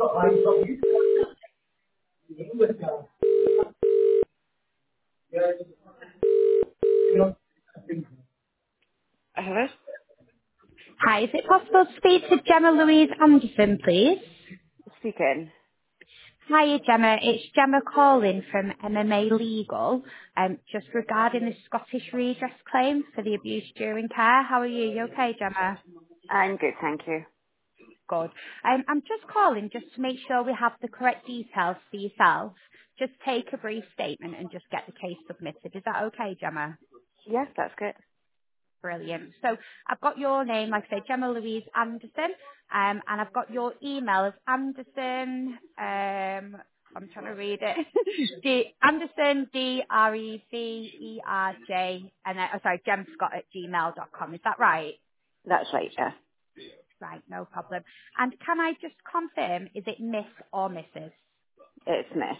Hello? Hi, is it possible to speak to Gemma Louise Anderson, please? Speaking. Hiya, Gemma. It's Gemma calling from MMA Legal, just regarding the Scottish redress claim for the abuse during care. How are you? You okay, Gemma? I'm good, thank you. Good. I'm just calling just to make sure we have the correct details for yourself. Just take a brief statement and just get the case submitted. Is that okay, Gemma? Yes, that's good. Brilliant. So I've got your name, like I say, Gemma Louise Anderson, and I've got your email as Anderson. I'm trying to read it. Anderson DREVERJ, and then, oh, sorry, gemscott@gmail.com. Is that right? That's right, yeah. Right, no problem. And can I just confirm, is it Miss or Mrs.? It's Miss.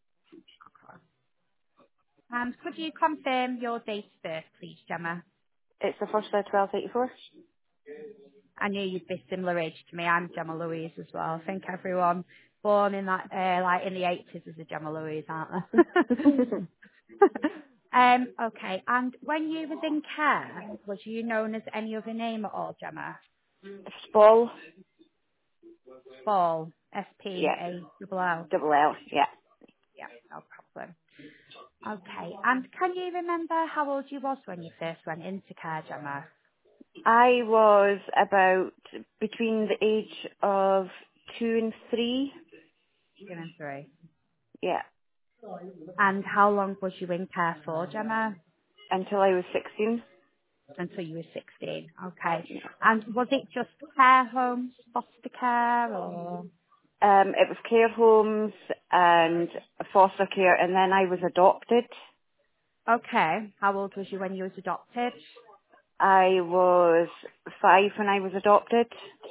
And could you confirm your date of birth, please, Gemma? It's the first of 1284? I knew you'd be similar age to me. I'm Gemma Louise as well. I think everyone born in that, like in the 80s is a Gemma Louise, aren't they? Okay. And when you was in care, was you known as any other name at all, Gemma? Spall? Spall. Yeah. S-P-A-L-L. Double L, yeah. Yeah, no problem. Okay. And can you remember how old you was when you first went into care, Gemma? I was about between the age of 2 and 3. 2 and 3. Yeah. And how long was you in care for, Gemma? Until I was 16. Until you were 16. Okay. And was it just care homes, foster care, or? It was care homes and foster care, and then I was adopted. Okay. How old was you when you was adopted? I was 5 when I was adopted.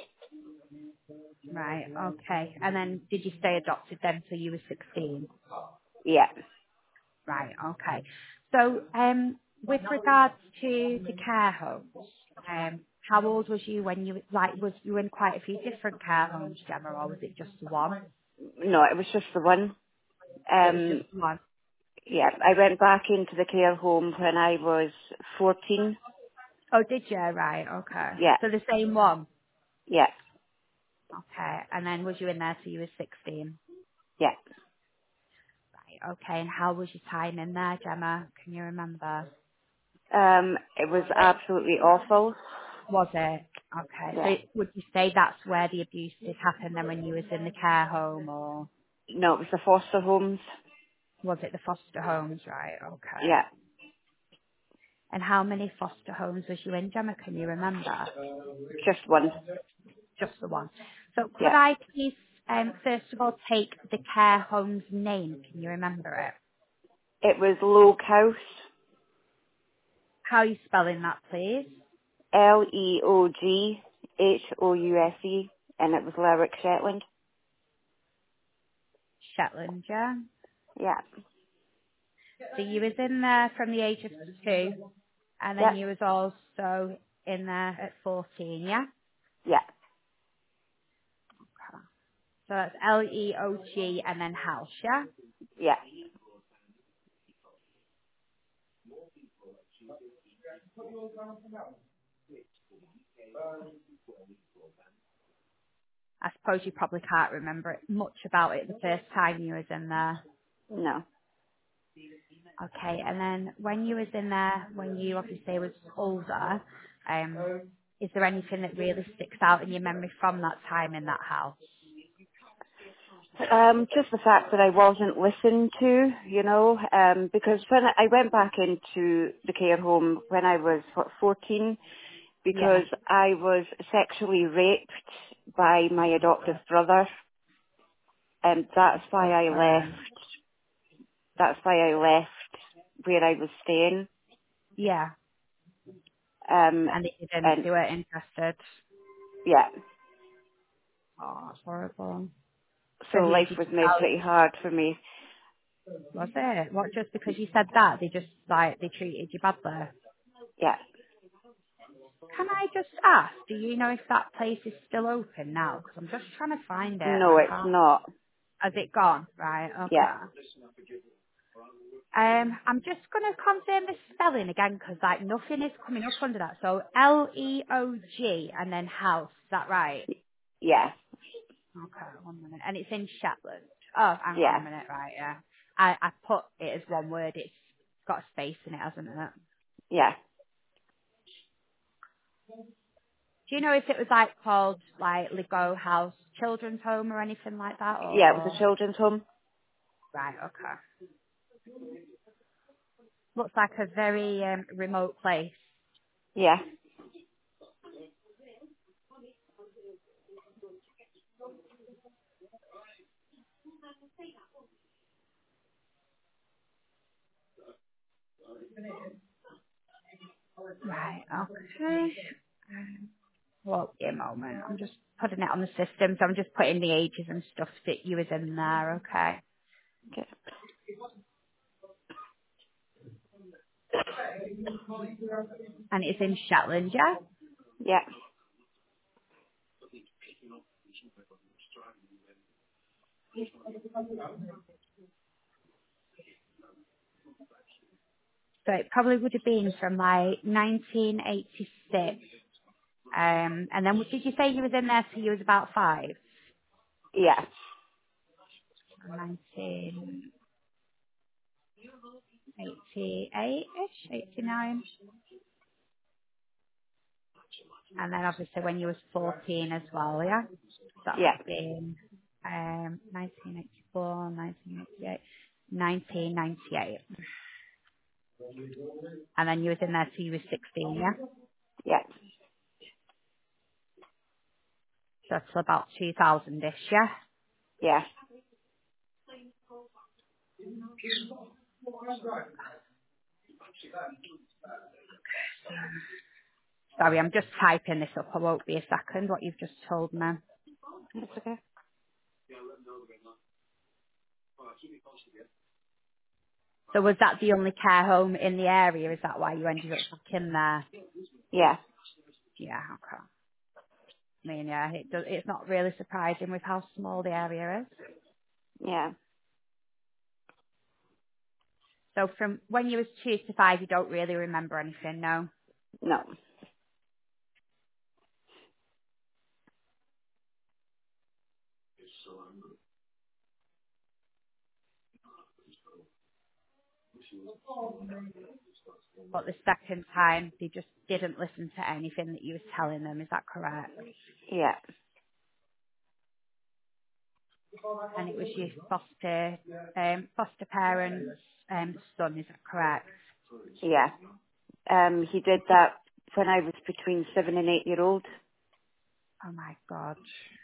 Right. Okay. And then did you stay adopted then till you were 16? Yeah. Right. Okay. So, with regards to the care homes, how old was you when you, like, was you in quite a few different care homes, Gemma, or was it just the one? No, it was just the one. It was just Um, the one. yeah, I went back into the care home when I was 14. Oh, did you? Right. Okay. Yeah, So the same one. yeah, Okay. And then was you in there till you were 16? yeah. Right. Okay. And how was your time in there, Gemma? Can you remember? It was absolutely awful. Was it? Okay. Yeah. So would you say that's where the abuse did happen then when you was in the care home, or No, it was the foster homes. was it the foster homes? Right. Okay. Yeah, And how many foster homes was you in, Gemma? Can you remember? just one. Just the one. So could Yeah. I please, first of all, take the care home's name? Can you remember it? It was Logue House, How are you spelling that, please? Leoghouse, and it was Lerwick, Shetland. Shetland, yeah. Yeah, So you was in there from the age of 2, and then yeah, you was also in there at 14, yeah? yeah, So that's Leog and then house, yeah? yeah. I suppose you probably can't remember it, much about it the first time you was in there. No. Okay, and then when you was in there, when you obviously was older, is there anything that really sticks out in your memory from that time in that house? Just the fact that I wasn't listened to, because when I went back into the care home when I was 14, Yeah. because I was sexually raped by my adoptive brother, and that's why I left. That's why I left where I was staying. Yeah, Um, and you didn't, and you weren't interested. yeah, Oh, that's horrible. so So who life did was you made tell? pretty hard for me. Was it? What, just because you said that? They just, like, they treated you badly? Yeah, Can I just ask, do you know if that place is still open now? Because I'm just trying to find it and No, I it's can't. not. Has it gone? Right, Yeah. okay. I'm just going to confirm the spelling again because like nothing is coming up under that. So Leog and then house. Is that right? Yeah. Okay, 1 minute. And it's in Shetland. Oh, hang on a Yeah. minute, right, yeah. I put it as one word. It's got a space in it, hasn't it? Yeah. Do you know if it was like called like Ligo House Children's Home or anything like that Yeah, it was or? a children's home. Right, okay. Looks like a very remote place. Yeah. Right, okay. Well, a moment. I'm just putting it on the system, so I'm just putting the ages and stuff that you was in there, okay. Okay. And it's in Shetland, yeah? Yeah. So it probably would have been from like 1986. And then did you say you was in there till you was about 5? Yeah. 1988-ish, 89. And then obviously when you was 14 as well, yeah? That would Yeah. have been 1984, 1988, 1998. And then you was in there till you was 16, yeah? Yeah. So till about 2000-ish, yeah? Yeah. Sorry, I'm just typing this up. I won't be a second, what you've just told me. That's okay. So was that the only care home in the area? Is that why you ended up back in there? Yeah. Yeah, okay. I mean, yeah, it's not really surprising with how small the area is. Yeah. So from when you was 2 to 5, you don't really remember anything, no? No. But the second time, they just didn't listen to anything that you was telling them. Is that correct? Yeah. And it was your foster parents' son. Is that correct? Yeah. He did that when I was between 7 and 8 year old. Oh my God.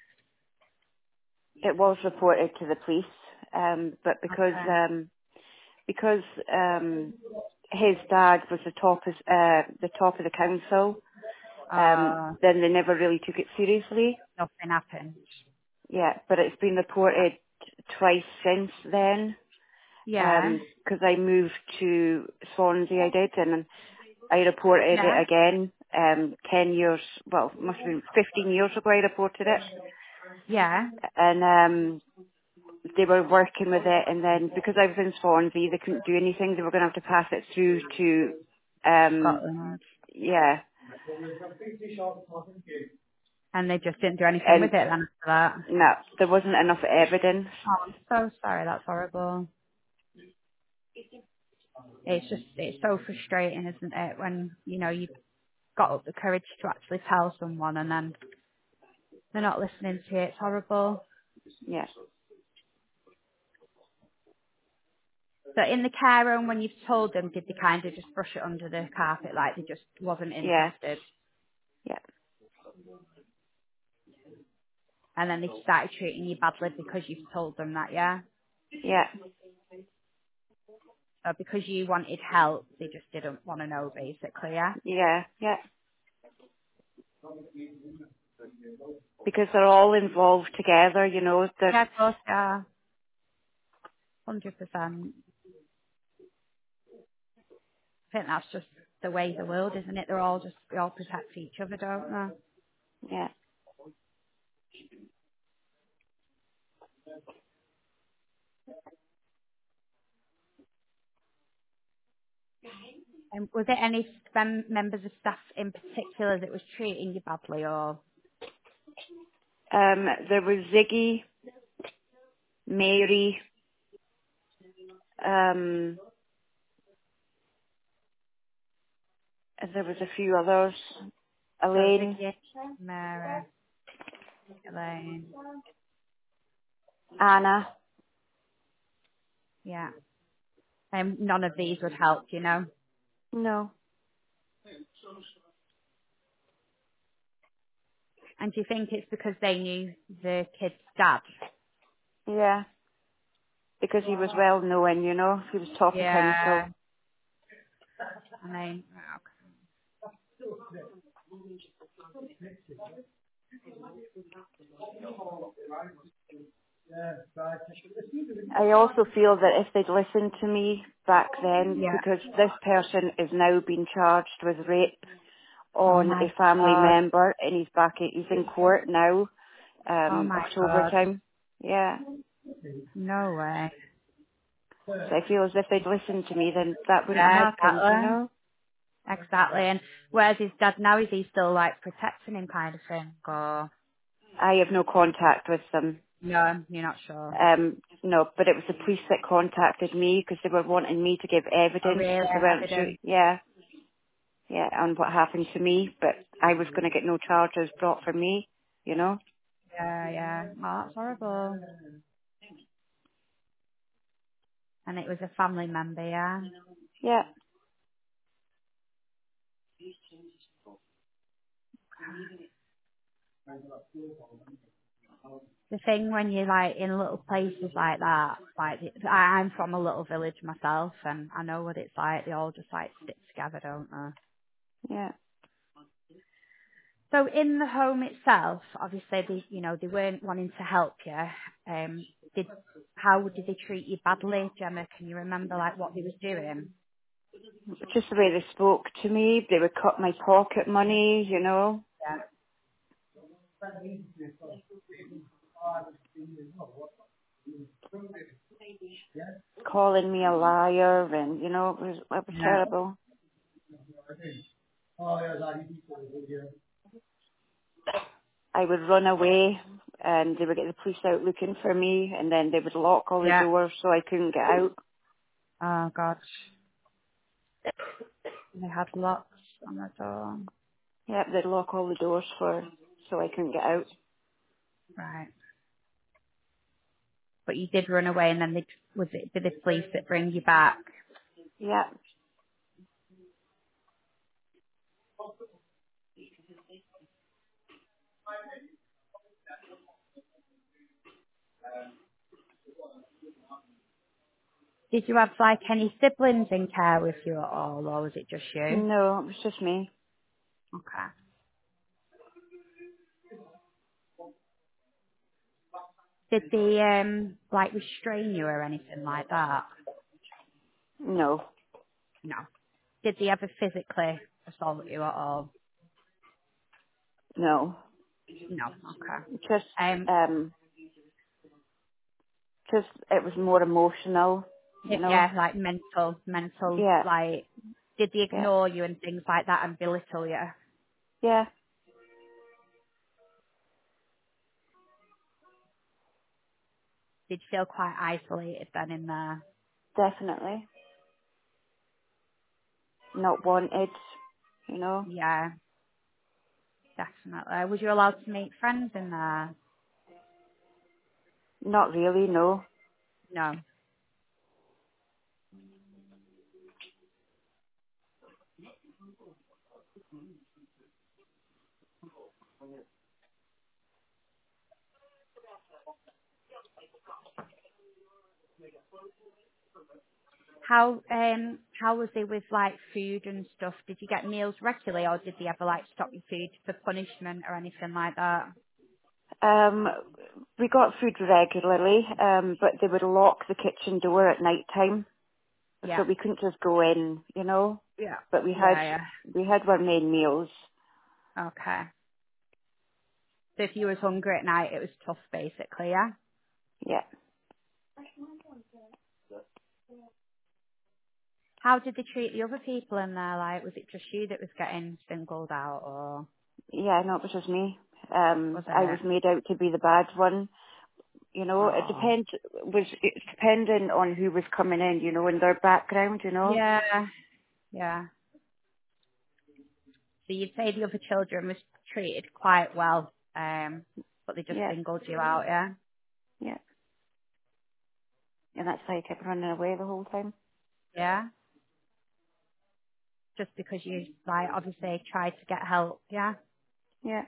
It was reported to the police, but Okay. because his dad was the top of the council, then they never really took it seriously. Nothing happened. Yeah, but it's been reported twice since then, Yeah. because I moved to Swansea, I did, and I reported Yeah. it again, 10 years, well, must have been 15 years ago I reported it, Yeah. and they were working with it, and then because I was in Swansea, they couldn't do anything, they were going to have to pass it through to, Scotland. yeah, And they just didn't do anything with and it then after that. no, there wasn't enough evidence. Oh, I'm so sorry. That's horrible. It's so frustrating, isn't it? When, you've got up the courage to actually tell someone and then they're not listening to it. It's horrible. Yeah, So in the care home, when you've told them, did they kind of just brush it under the carpet like they just wasn't yeah, interested? yeah, And then they started treating you badly because you've told them that, yeah? yeah, So because you wanted help, they just didn't want to know, basically, yeah? yeah, yeah. Because they're all involved together, that, Yeah, of course, yeah. 100%. I think that's just the way of the world, isn't it? They all protect each other, don't they? Yeah. And was it any members of staff in particular that was treating you badly, or? There was Ziggy, Mary, and there was a few others. So Elaine, Ziggy, Mary, Elaine, Anna. yeah. And none of these would help, you know? No. And do you think it's because they knew the kid's dad? Yeah. Because he was well known, you know. He was top of Yeah. council. I mean, I also feel that if they'd listened to me back then, yeah. because this person is now being charged with rape Oh on my a family god. member, and he's in court now, Oh my October god. time. Yeah. No way. So I feel as if they'd listened to me, then that wouldn't have Yeah, happened, you exactly. know. Exactly. And where's his dad now? Is he still like protecting him kind of thing? Or I have no contact with them. no, you're not sure. No, but it was the police that contacted me because they were wanting me to give Oh evidence really? because they weren't sure. Evidence? Yeah, yeah, on what happened to me, but I was going to get no charges brought for me, you know. Yeah, yeah. Oh, that's horrible. And it was a family member, yeah. Yeah. The thing when you're like in little places like that, like I'm from a little village myself, and I know what it's like. They all just like stick together, don't they? Yeah. So in the home itself, obviously they weren't wanting to help you. Did how did they treat you badly, Gemma? Can you remember like what they was doing? Just the way they spoke to me, they would cut my pocket money, you know, Yeah. calling me a liar, and you know, it was Yeah. terrible. I would run away, and they would get the police out looking for me, and then they would lock all the Yeah. doors so I couldn't get out. Oh God. They had locks on the door. Yep, they'd lock all the doors so I couldn't get out. Right. But you did run away, and then did the police that bring you back? Yeah. Did you have like any siblings in care with you at all, or was it just you? No, it was just me. Okay. Did they like restrain you or anything like that? No, No. Did they ever physically assault you at all? no. No. Okay. Just, Um. um, just it was more emotional, you know. Yeah, like mental. Yeah, Like, did they yeah, ignore you and things like that and belittle you? yeah, Did you feel quite isolated then in there? definitely. Not wanted, you know. Yeah, definitely. Was you allowed to make friends in there? Not really, no. No. How was it with like food and stuff? Did you get meals regularly, or did they ever like stop your food for punishment or anything like that? Um, we got food regularly, but they would lock the kitchen door at night time, Yeah. so we couldn't just go in, you know. Yeah. but Yeah, we had our main meals. yeah. Okay. So if you was hungry at night, it was tough, basically, yeah? Yeah. How did they treat the other people in there? Like, was it just you that was getting singled out, or Yeah, no, it was just me. was I was it? made out to be the bad one. You know, Oh. it's dependent on who was coming in, you know, and their background, you know. Yeah, yeah. So you'd say the other children was treated quite well, but they just Yeah, singled you out, yeah? yeah. And that's why I kept running away the whole time. Yeah? Just because you, like, obviously tried to get help, yeah? Yeah,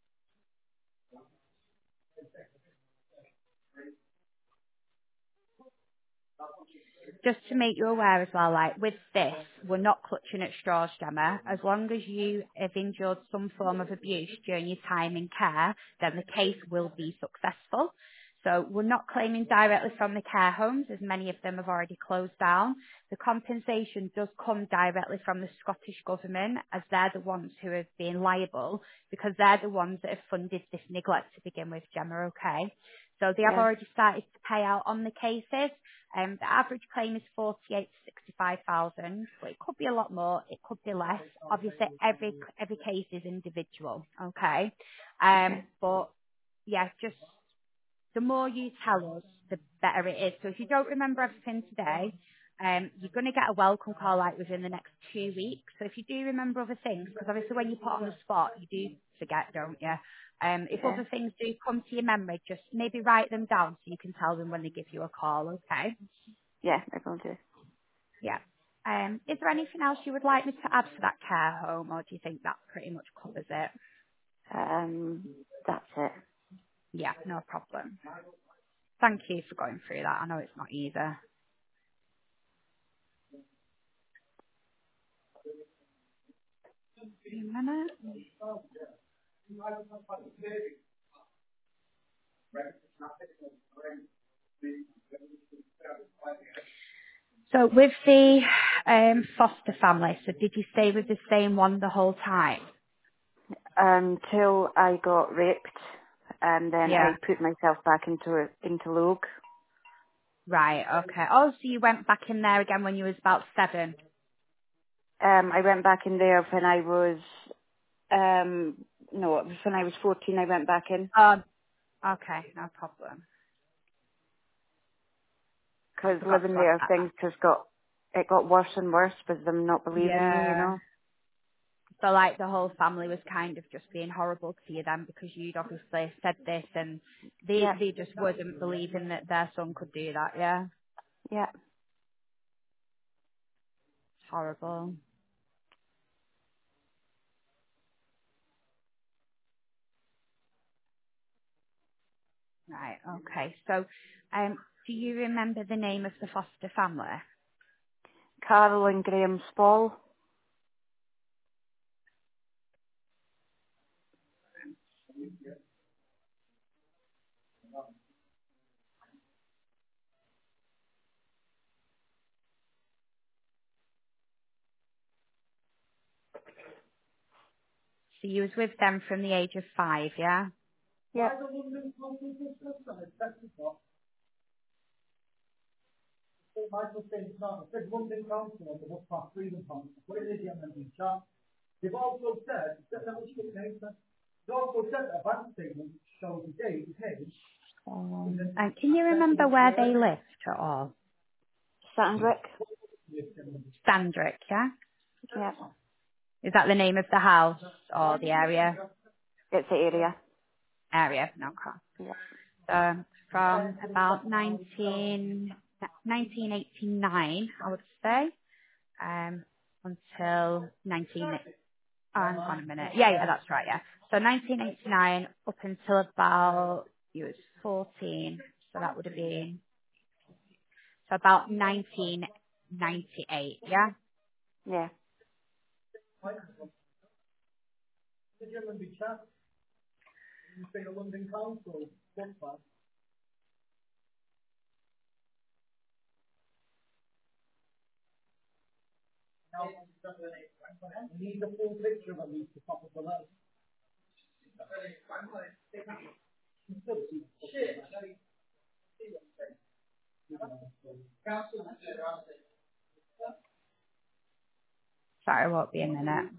Just to make you aware as well, like with this, we're not clutching at straws, Gemma. As long as you have endured some form of abuse during your time in care, then the case will be successful. So we're not claiming directly from the care homes, as many of them have already closed down. The compensation does come directly from the Scottish Government, as they're the ones who have been liable, because they're the ones that have funded this neglect to begin with, Gemma, okay? So they have yeah, already started to pay out on the cases. The average claim is 48 to 65,000, but it could be a lot more, it could be less. Obviously, every case is individual, okay? okay. But yeah, just the more you tell us, the better it is. So if you don't remember everything today, you're going to get a welcome call like within the next 2 weeks. So if you do remember other things, because obviously when you put on the spot, you do forget, don't you? If Yeah, other things do come to your memory, just maybe write them down so you can tell them when they give you a call, okay? yeah, I will do. Yeah. Is there anything else you would like me to add for that care home, or do you think that pretty much covers it? That's it. Yeah, no problem. Thank you for going through that. I know it's not easy. A minute. So with the foster family, so did you stay with the same one the whole time? Until I got raped, and then I Yeah. put myself back into Logue. Right, okay. Oh, so you went back in there again when you was about 7? I went back in there when I was no, it was when I was 14. I went back in Okay, no problem. because Forgot living to add there, that. things just got worse and worse with them not believing me, you Yeah. know. So like the whole family was kind of just being horrible to you then because you'd obviously said this and Yeah, they just wasn't believing that their son could do that, yeah? yeah. It's horrible. Right, okay. So do you remember the name of the foster family? Carol and Graham Spall. So you was with them from the age of 5, yeah? Yeah. And can you remember where they lived at all? Sandrick. Sandrick, yeah? Yeah. Is that the name of the house or the area? It's the area. Area, no, okay. Yeah. From about 1989, I would say, until 19, hang on a minute. Yeah, that's right, yeah. So 1989 up until about, you was 14, so that would have been, so about 1998, yeah? Yeah. Sorry, I won't be a minute.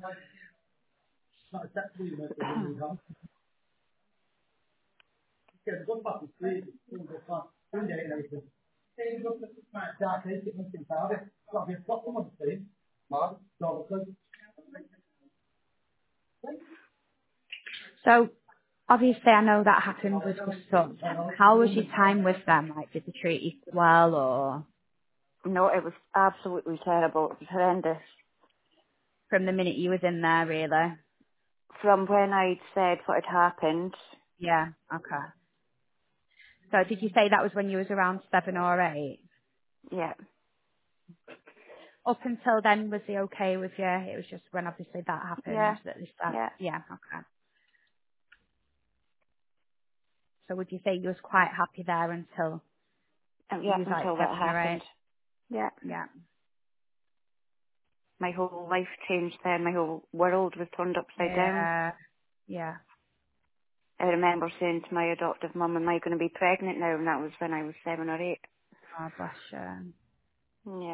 So, obviously, I know that happened with the son. How was your time with them? Like, did they treat you well, or No, it was absolutely terrible. It was horrendous. from the minute you was in there, really? From when I'd said what had happened, Yeah, okay. So, did you say that was when you was around 7 or 8? yeah, Up until then, was he okay with you? It was just when obviously that happened yeah, that they start. yeah, Yeah, okay. So, would you say you was quite happy there until yeah, you was like until that 7 or happened. 8? Yeah. Yeah. My whole life changed then. My whole world was turned upside down. Yeah. Yeah. I remember saying to my adoptive mum, am I going to be pregnant now? And that was when I was 7 or 8. Oh, bless you. Yeah.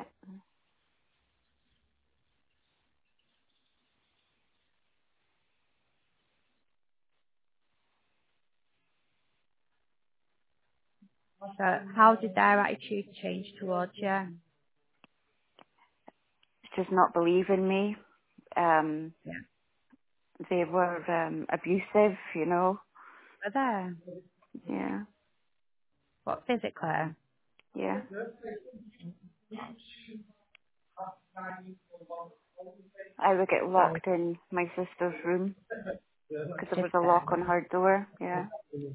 So, how did their attitude change towards you? Just not believing me. Um, Yeah. they were abusive, you know. Were they? Yeah. What, physically? Yeah. I would get So, locked in my sister's room because there did was a lock on they? her door. Yeah.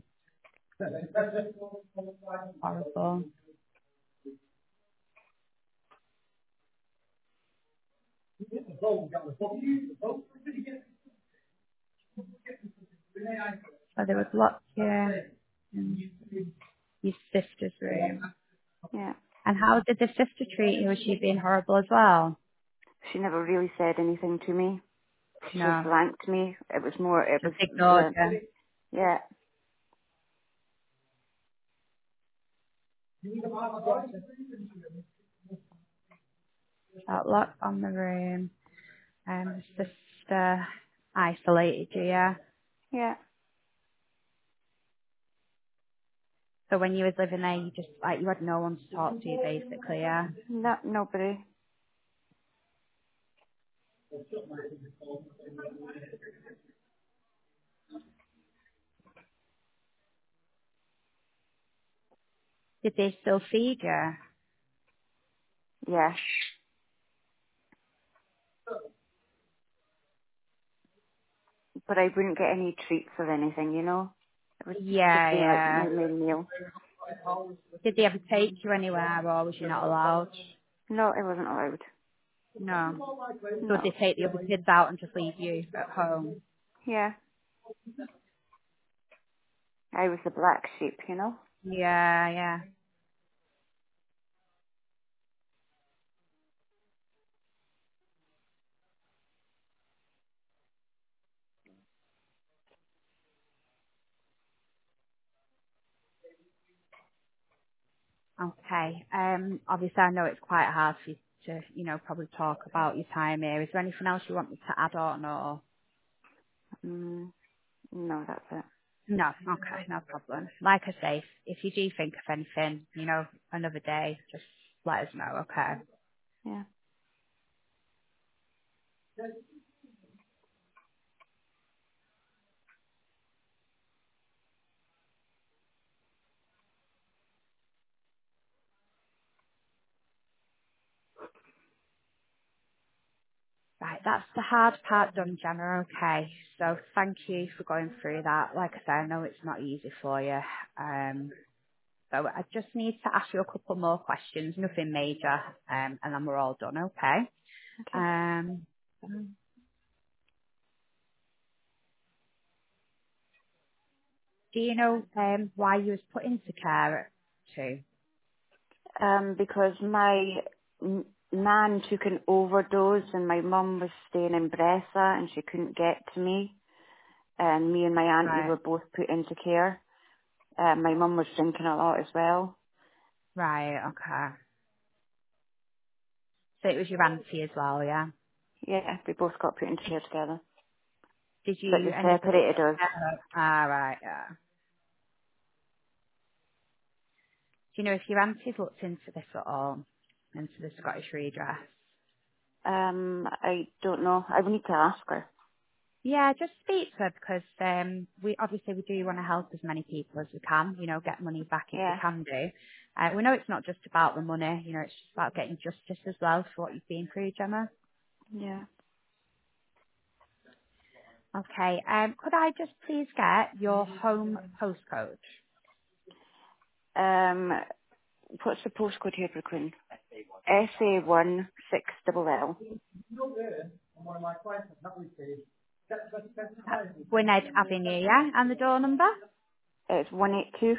Horrible. So they would lock you in your sister's room. Yeah. And how did the sister treat you? Was she being horrible as well? She never really said anything to me. She just No. blanked me. It was more, it Just was ignored the, you. yeah. That lock on the room. The sister isolated you, yeah? Yeah. So when you was living there, you just, like, you had no one to talk to you, basically, yeah? Not, nobody. Did they still feed you? Yeah. But I wouldn't get any treats or anything, you know. It would just Yeah, be like yeah. my main meal. Did they ever take you anywhere, or was you not allowed? No, it wasn't allowed. No. So did No. they take the other kids out and just leave you at home? Yeah. I was the black sheep, you know. Yeah, yeah. Okay. Obviously, I know it's quite hard for you to, probably talk about your time here. Is there anything else you want me to add on, or? Mm, no, that's it. No. Okay, no problem. Like I say, if you do think of anything, another day, just let us know, okay? Yeah. Right, that's the hard part done, Gemma, okay. So thank you for going through that. Like I say, I know it's not easy for you. So I just need to ask you a couple more questions, nothing major, and then we're all done, okay? Okay. Um, do you know why you was put into care at 2? Because my nan took an overdose and my mum was staying in Bressa and she couldn't get to me. And me and my auntie Right. were both put into care. My mum was drinking a lot as well. Right, okay. So it was your auntie as well, yeah? Yeah, we both got put into care together. Did But you they end up with... separated us. Ah, right, yeah. Do you know if your auntie's looked into this at all? Into the Scottish redress? I don't know. I would need to ask her. Yeah, just speak to her because we do want to help as many people as we can, you know, get money back if we Yeah, can do. We know it's not just about the money, you know, it's just about getting justice as well for what you've been through, Gemma. yeah. Okay, could I just please get your home postcode? What's the postcode here, Brooklyn? SA1 6LL. Gwynedd Avenue, yeah? And the door number? It's 182.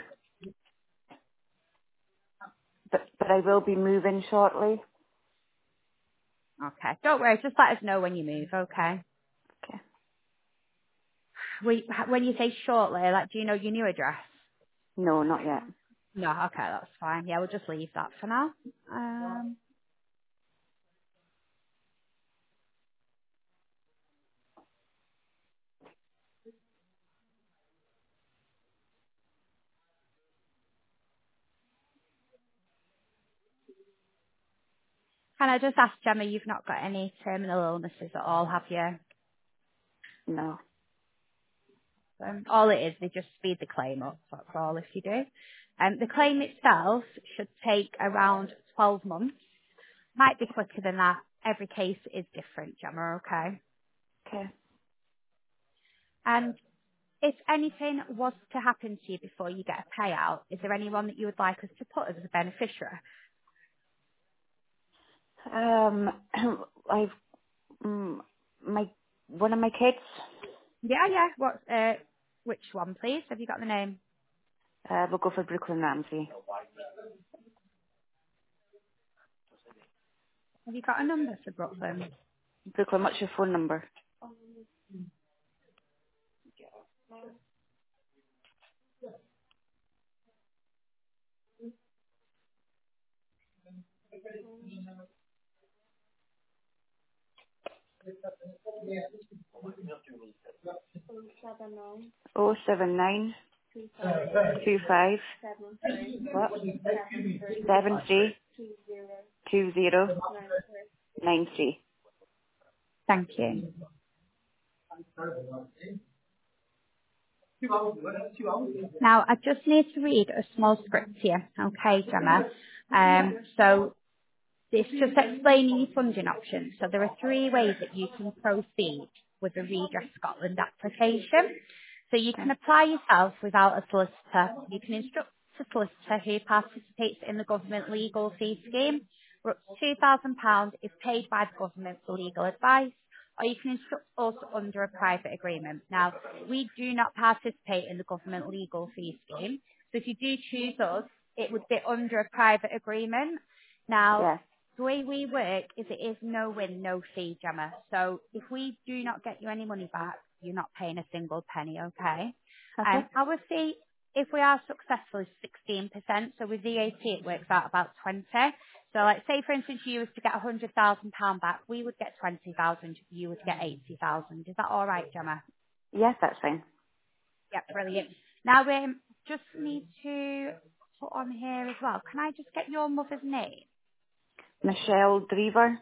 But I will be moving shortly. Okay, don't worry, just let us know when you move, okay? Okay. When you say shortly, like, do you know your new address? No, not yet. No, okay, that's fine. Yeah, we'll just leave that for now. Can I just ask, Gemma, you've not got any terminal illnesses at all, have you? No. All it is, they just speed the claim up, that's all if you do. The claim itself should take around 12 months. Might be quicker than that. Every case is different, Gemma, okay? Okay. And if anything was to happen to you before you get a payout, is there anyone that you would like us to put as a beneficiary? I've, mm, my, one of my kids, Yeah, yeah. Which one, please? Have you got the name? we'll go for Brooklyn Ramsey. Have you got a number for Brooklyn? Brooklyn, what's your phone number? Oh seven nine two five what? 732093. Thank you. Now, I just need to read a small script here, okay, Gemma? So it's just explaining your funding options. So there are three ways that you can proceed with a Redress Scotland application. So you can Okay. apply yourself without a solicitor. You can instruct a solicitor who participates in the government legal fee scheme. For up to £2,000 is paid by the government for legal advice, or you can instruct us under a private agreement. Now, we do not participate in the government legal fee scheme. So if you do choose us, it would be under a private agreement. Now, Yeah. the way we work is it is no win, no fee, Gemma. So if we do not get you any money back, you're not paying a single penny, okay? Okay. Our fee, if we are successful, is 16%. So with VAT, it works out about 20. So like, say for instance, you was to get £100,000 back, we would get 20,000, you would get 80,000. Is that all right, Gemma? Yes, that's fine. Yep, brilliant. Now, just need to put on here as well. Can I just get your mother's name? Michelle Drever.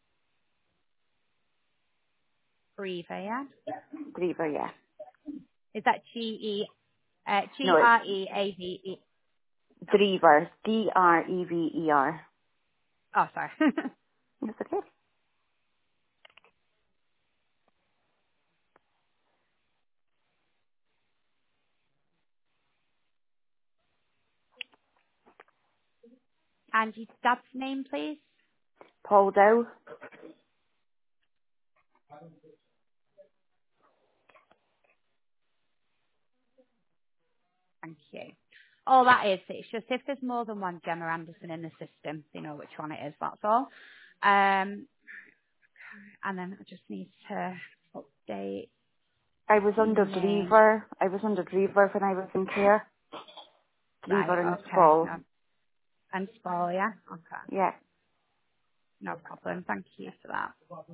Breather, yeah? Drever, yeah. Is that No, it's Greave? Drever. Drever. Oh, sorry. That's okay. And your dad's name, please? Paul Dow. Thank you. All that is, it's just if there's more than one Gemma Anderson in the system, they know which one it is, that's all. Um, and then I just need to update I was your under name. Drever. I was under Drever when I was in care. Right, Drever and okay. Spall. No, and Spall, yeah? Okay. Yeah. No problem. Thank you for that.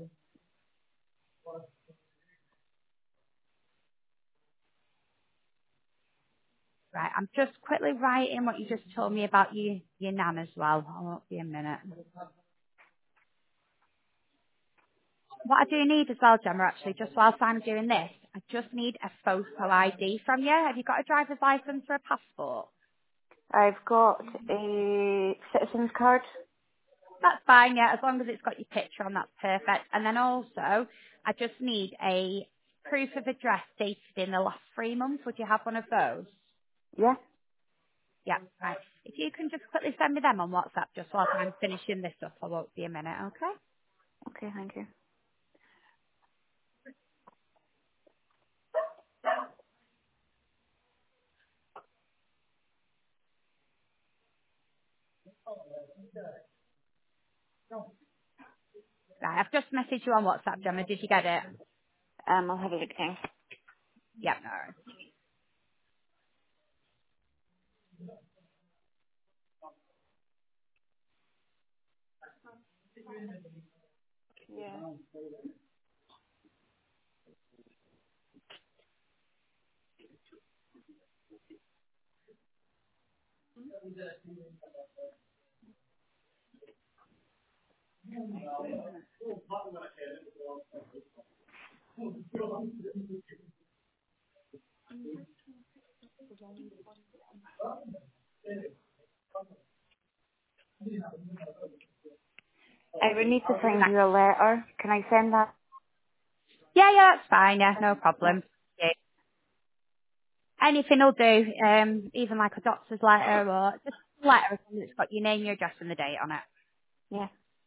Right, I'm just quickly writing what you just told me about your nan as well. I won't be a minute. What I do need as well, Gemma, actually, just whilst I'm doing this, I just need a photo ID from you. Have you got a driver's license or a passport? I've got a citizen's card. That's fine, yeah, as long as it's got your picture on, that's perfect. And then also, I just need a proof of address dated in the last 3 months. Would you have one of those? Yeah. Yeah, right. If you can just quickly send me them on WhatsApp just whilst I'm finishing this up, I won't be a minute, okay? Okay, thank you. Right, I've just messaged you on WhatsApp, Gemma. Did you get it? I'll have a look now. Yeah, no. Worries. Yeah. I would need to send Right. you a letter. Can I send that? Yeah, yeah, that's fine. Yeah, no Yeah. problem. Yeah. Anything will do. Even like a doctor's letter or just a letter that's got your name, your address, and the date on it. Yeah.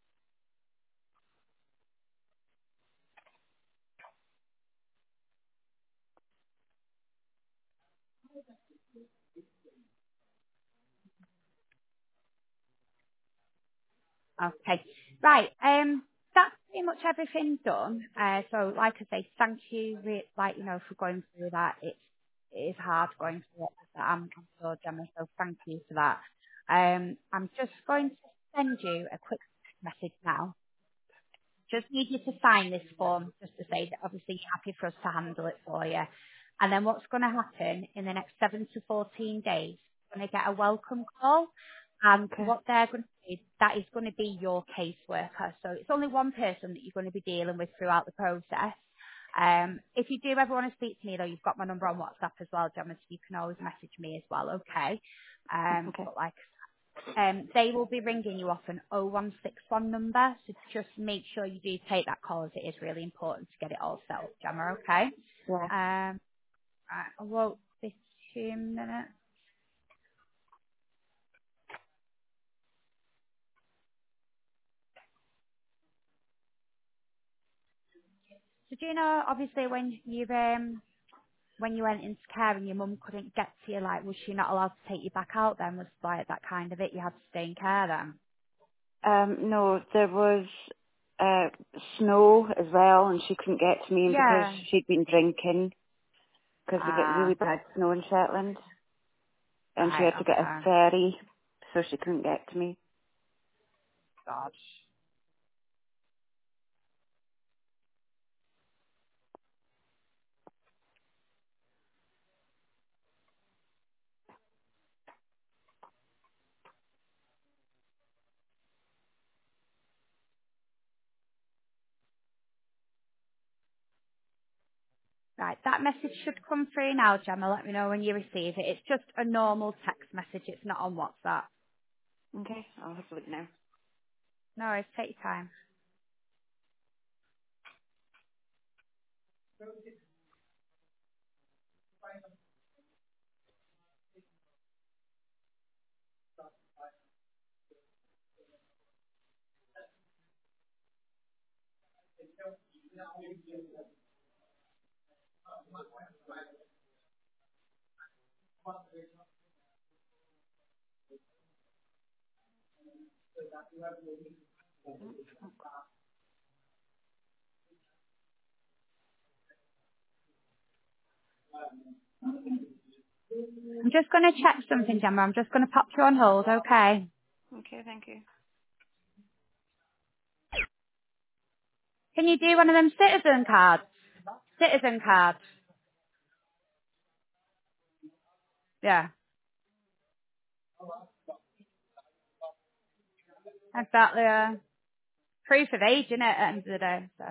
Okay. Right. That's pretty much everything done. So, like I say, thank you, like, for going through that. It is hard going through it. I'm sure, Gemma, so thank you for that. I'm just going to send you a quick message now. Just need you to sign this form just to say that obviously you're happy for us to handle it for you. And then what's going to happen in the next 7 to 14 days, you're going to get a welcome call. And Okay. what they're going to do, that is going to be your caseworker. So it's only one person that you're going to be dealing with throughout the process. If you do ever want to speak to me though, you've got my number on WhatsApp as well, Gemma, so you can always message me as well, okay? Okay. But like they will be ringing you off an 0161 number, so just make sure you do take that call as it is really important to get it all set up, Gemma, okay? Yeah. Right, I won't be 2 minutes. So do you know, obviously, when you went into care and your mum couldn't get to you, like, was she not allowed to take you back out then? Was like that kind of it? You had to stay in care then? No, there was uh, snow as well, and she couldn't get to me, and because Yeah. she'd been drinking, because we get Ah, really bad snow in Shetland, and she right, had to get a okay. ferry, so she couldn't get to me. God. Right, that message should come through now, Gemma. Let me know when you receive it. It's just a normal text message. It's not on WhatsApp. Okay, I'll have a look now. No worries. Take your time. I'm just going to check something, Gemma. I'm just going to pop you on hold, okay? Okay, thank you. Can you do one of them citizen cards? Citizen cards. Yeah, exactly. Proof of age, innit, at the end of the day. So.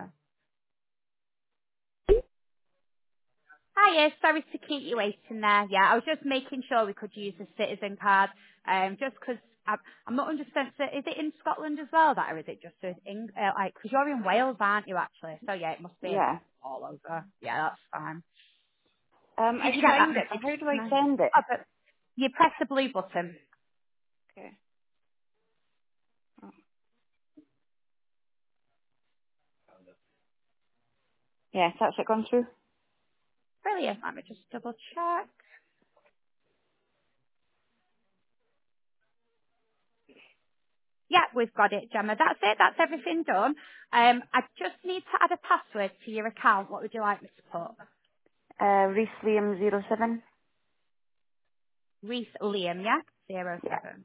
Hiya, sorry to keep you waiting there. Yeah, I was just making sure we could use the citizen card, just 'cause I'm not 100% certain. Is it in Scotland as well, that, or is it just in, like, because you're in Wales, aren't you, actually? So, yeah, it must be Yeah. all over. Yeah, that's fine. Did I you get that signed it, but message? how do I No. send it? Oh, but you press the blue button. Okay. Oh. Yes, that's it gone through. Brilliant. Let me just double check. Yeah, we've got it, Gemma. That's it. That's everything done. I just need to add a password to your account. What would you like me to put? Reese Liam 07. Reese Liam, yeah? Yeah. 07.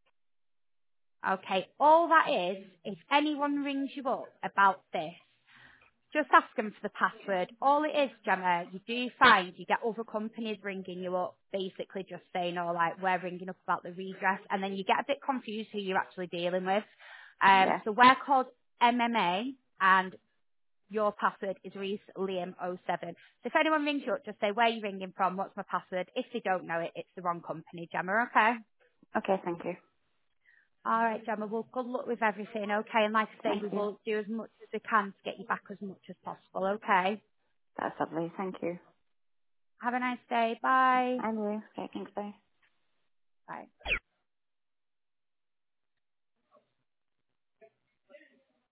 Okay, all that is, if anyone rings you up about this, just ask them for the password. All it is, Gemma, you do find you get other companies ringing you up, basically just saying, oh, like, we're ringing up about the redress, and then you get a bit confused who you're actually dealing with. Yeah. So we're called MMA, and your password is Reese Liam 07. So if anyone rings you up, just say, where are you ringing from? What's my password? If they don't know it, it's the wrong company, Gemma, okay? Okay, thank you. All right, Gemma. Well, good luck with everything, okay? And like I say, Thank we you. will do as much as we can to get you back as much as possible, okay? That's lovely. Thank you. Have a nice day. Bye. Anyway, okay, thanks, bye. Bye.